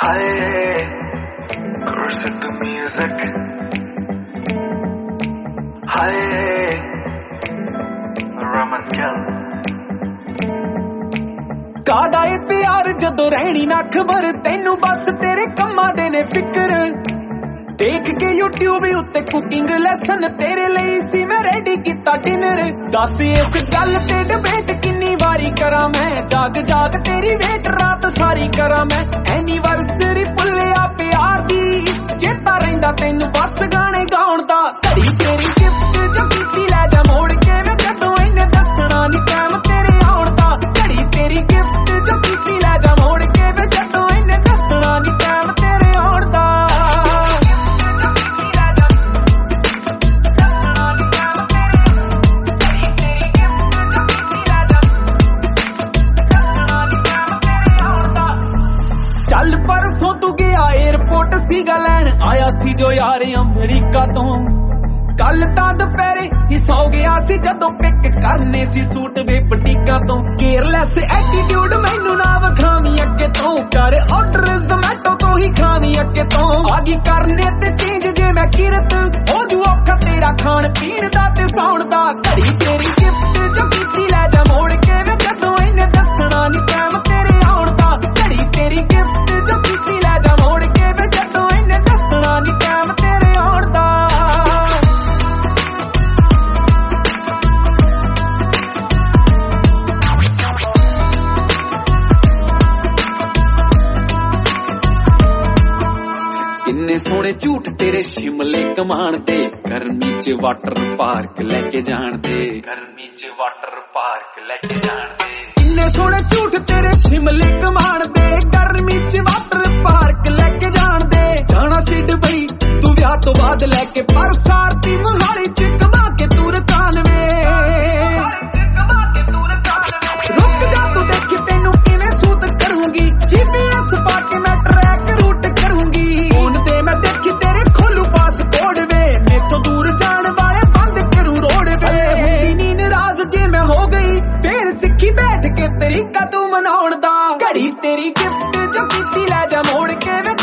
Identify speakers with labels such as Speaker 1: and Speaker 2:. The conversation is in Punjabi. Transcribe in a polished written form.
Speaker 1: Hi, cruise the music. Hi, Raman Gal.
Speaker 2: ਕਾਦਾ ਏ ਪਿਆਰ ਜਦੋਂ ਰਹਿਣੀ ਨਾ ਖਬਰ ਤੈਨੂੰ ਬਸ ਤੇਰੇ ਕੰਮਾਂ ਦੇ ਨੇ ਫਿਕਰ ਦੇਖ ਕੇ YouTube ਉੱਤੇ ਕੁਕਿੰਗ ਲੈਸਨ ਤੇਰੇ ਲਈ ਸੀ ਮੈਂ ਰੈਡੀ ਕੀਤਾ ਡਿਨਰ ਦੱਸ ਇਸ ਗੱਲ ਤੇ ਡਿਬੇਟ ਕਿੰਨੀ ਵਾਰੀ ਕਰਾਂ ਮੈਂ ਜਾਗ ਜਾਗ ਤੇਰੀ ਵੇਟ ਰਾਤ ਸਾਰੀ ਕਰਾਂ ਮੈਂ ਐਨੀਵਰਸਰੀ ਭੁੱਲਿਆ ਪਿਆਰ ਦੀ ਚੇਤਾ ਰਹਿੰਦਾ ਤੈਨੂੰ ਬਸ ਗਾਣੇ ਗਾਉਣ ਦਾ ਘੜੀ ਤੇਰੀ ਗਿਫਟ ਜੋ ਕੀਤੀ ਲੈ ਜਾ ਮੋੜ ਕੇ ਮੈਂ ਜਦੋਂ ਇਹਨੇ ਦੱਸਣਾ ਨੀ ਟਾਈਮ ਤੇਰੇ ਆਉਣ ਦਾ ਘੜੀ ਤੇਰੀ ਗਿਫਟ ਜੋ ਕੀਤੀ ਲੈ ਜਾ ਮੋੜ ਕੇ ਮੈਂ ਜਦੋਂ ਇਹਨੇ ਦੱਸਣਾ ਨੀ ਟਾਈਮ ਤੇਰੇ ਆਉਣ ਦਾ ਚੱਲ ਪਰਸੋਂ ਤੂੰ ਗਿਆ 에어ਪੋਰਟ ਸੀਗਾ ਲੈਣ ਆਇਆ ਸੀ ਜੋ ਯਾਰ ਅਮਰੀਕਾ ਤੋਂ ਕੱਲ ਤਾਂ ਦੁਪਹਿਰੇ ਹੀ ਸੌ ਗਿਆ ਸੀ ਜਦੋਂ ਪਿਕ ਕਰਨੇ ਸੀ ਸੂਟ ਵੇ ਬਟੀਕਾਂ ਤੋਂ ਕੇਅਰਲੈਸ ਐਟੀਟਿਊਡ ਮੈਨੂੰ ਨਾ ਵਖਾਵੀਂ ਅੱਗੇ ਤੋਂ ਕਰ ਆਰਡਰ ਜ਼ੋਮੈਟੋ ਤੋਂ ਹੀ ਖਾਵੀਂ ਅੱਗੇ ਤੋਂ ਆ ਗਈ ਕਰਨੇ ਤੇ ਚੇਂਜ ਜੇ ਮੈਂ ਕਿਰਤ ਹੋ ਜੂ ਔਖਾ ਤੇਰਾ ਖਾਣ ਪੀਣ ਦਾ ਤੇ ਸੌਣ ਦਾ ਘੜੀ ਤੇਰੀ ਗਿਫਟ ਜੋ ਕੀਤੀ ਲੈ ਜਾ ਮੋੜ ਕੇ ਮੈਂ ਜਦੋਂ ਇਹਨੇ ਦੱਸਣਾ ਨੀ ਟਾਈਮ ਤੇਰੇ ਆਉਣ ਦਾ ਘੜੀ ਤੇਰੀ ਗਿਫਟ ਜੋ ਕੀਤੀ ਲੈ ਜਾ ਮੋੜ ਕੇ ਮੈਂ ਜਦੋਂ ਇਹਨੇ ਦੱਸਣਾ ਨੀ ਟਾਈਮ ਤੇਰੇ ਆਉਣ ਦਾ ਕਿੰਨੇ ਸੋਹਣੇ ਝੂਠ ਤੇਰੇ ਸ਼ਿਮਲੇ ਕਮਾਣ ਦੇ ਗਰਮੀ 'ਚ ਵਾਟਰ ਪਾਰਕ ਲੈ ਕੇ ਜਾਣ ਦੇ ਗਰਮੀ 'ਚ ਵਾਟਰ ਪਾਰਕ ਲੈ ਕੇ ਜਾਣ ਦੇ ਕਿੰਨੇ ਸੋਹਣੇ ਝੂਠ ਤੇਰੇ ਸ਼ਿਮਲੇ ਕਮਾਣ ਦੇ ਗਰਮੀ 'ਚ ਵਾਟਰ ਪਾਰਕ ਲੈ ਕੇ ਜਾਣ ਦੇ ਜਾਣਾ ਸੀ ਦੁਬਈ ਤੂੰ ਵਿਆਹ ਤੋਂ ਬਾਅਦ ਲੈ ਕੇ ਪਰ ਸਾਰਤੀ ਮੁਹਾਲੀ 'ਚ ਕਮਾ ਕੇ ਤੂੰ ਰਕਾਨਵੇ ਰੁਕ ਜਾ ਤੂੰ ਦੇਖੀ ਤੈਨੂੰ ਕਿਵੇਂ ਸੂਤ ਕਰੂੰਗੀ GPS ਪਾ ਕੇ ਮੈਂ ਟਰੈਕ ਰੂਟ ਕਰੂੰਗੀ ਫੋਨ ਤੇ ਮੈਂ ਦੇਖੀ ਤੇਰੇ ਖੋਲੂ ਪਾਸਪੋਰਟ ਵੇ ਮੇਥੋਂ ਦੂਰ ਜਾਣ ਵਾਲੇ ਬੰਦ ਕਰੂ ਰੋਡ ਵੇ ਹੁੰਦੀ ਨੀ ਨਾਰਾਜ਼ ਜੇ ਮੈਂ ਹੋ ਗਈ ਫੇਰ ਸਿੱਖੀ ਬੈਠ ਕੇ ਤਰੀਕਾ ਤੂੰ ਮਨਾਉਣ ਦਾ ਘੜੀ ਤੇਰੀ ਗਿਫਟ ਜੋ ਕੀਤੀ ਲੈ ਜਾ ਮੋੜ ਕੇ ਵੇ